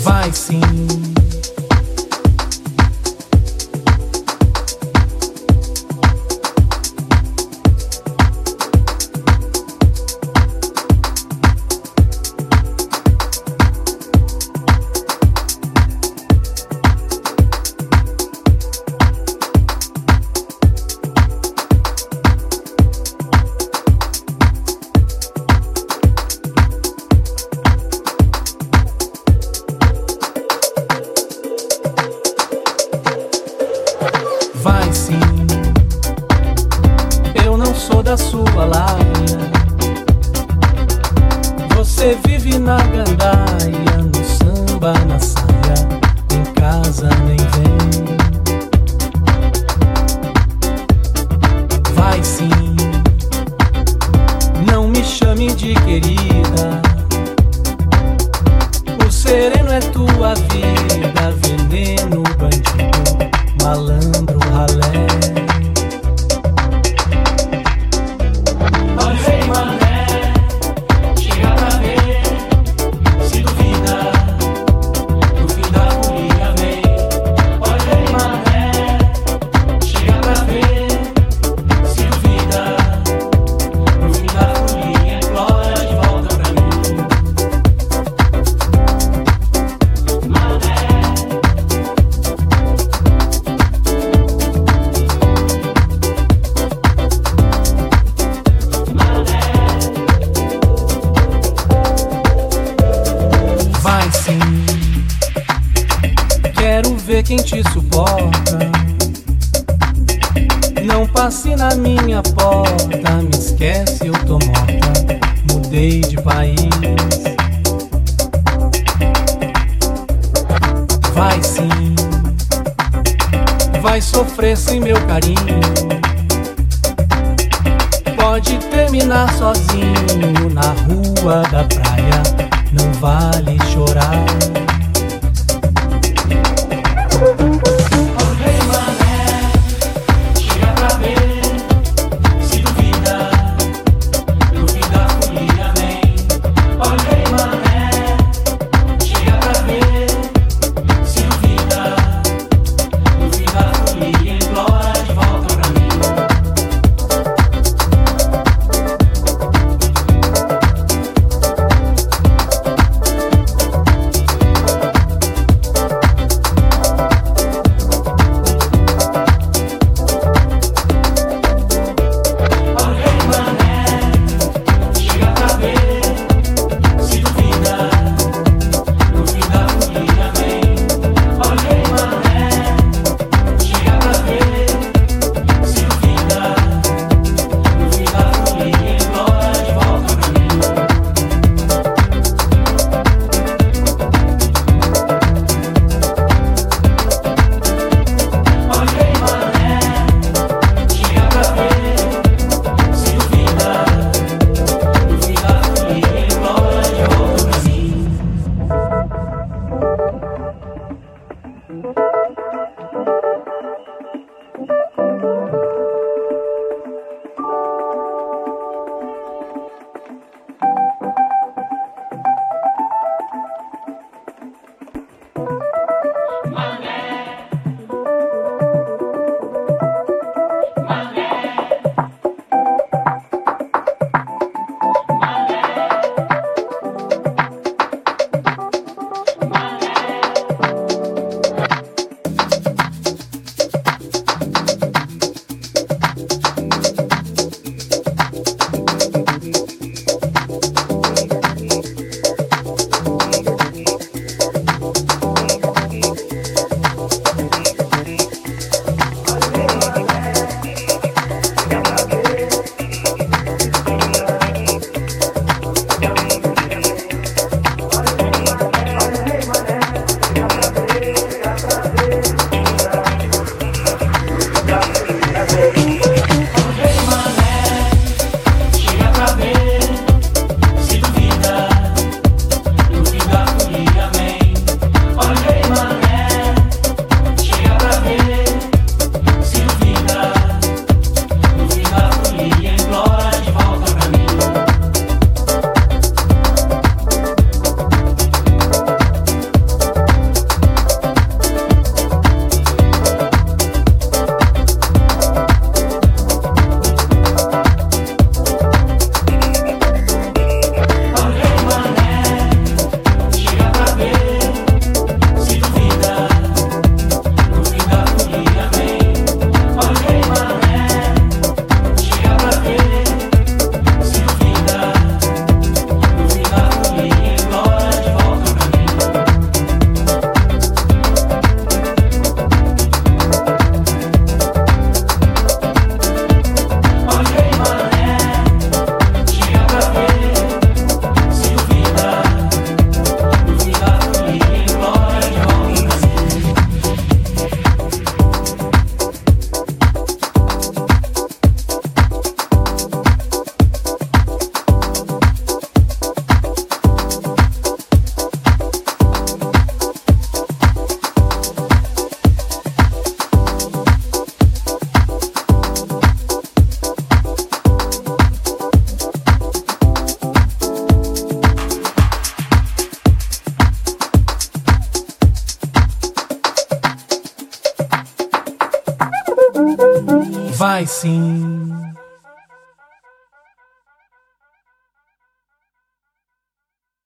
Vai sim. Vai sim, eu não sou da sua laia. Você vive na gandaia, no samba, na saia, em casa nem vem. Vai sim, não me chame de querida. O sereno é tua vida, veneno, bandido, malandro, ralé. Olha aí, mané, chega pra ver. Se duvida, no fim da folia vem. Olha aí, mané, chega pra ver. Se duvida, no fim da folia implora de volta pra mim. Vai sim, quero ver quem te suporta. Não passe na minha porta, me esquece, eu tô morta. Mudei de país. Vai sim, vai sofrer sem meu carinho. Pode terminar sozinho na rua da praia, não vale chorar. Olha mané, chega pra ver. Se duvida, no fim da folia vem. Olha mané, chega pra ver. Se duvida, no fim da folia implora de volta pra mim. sim.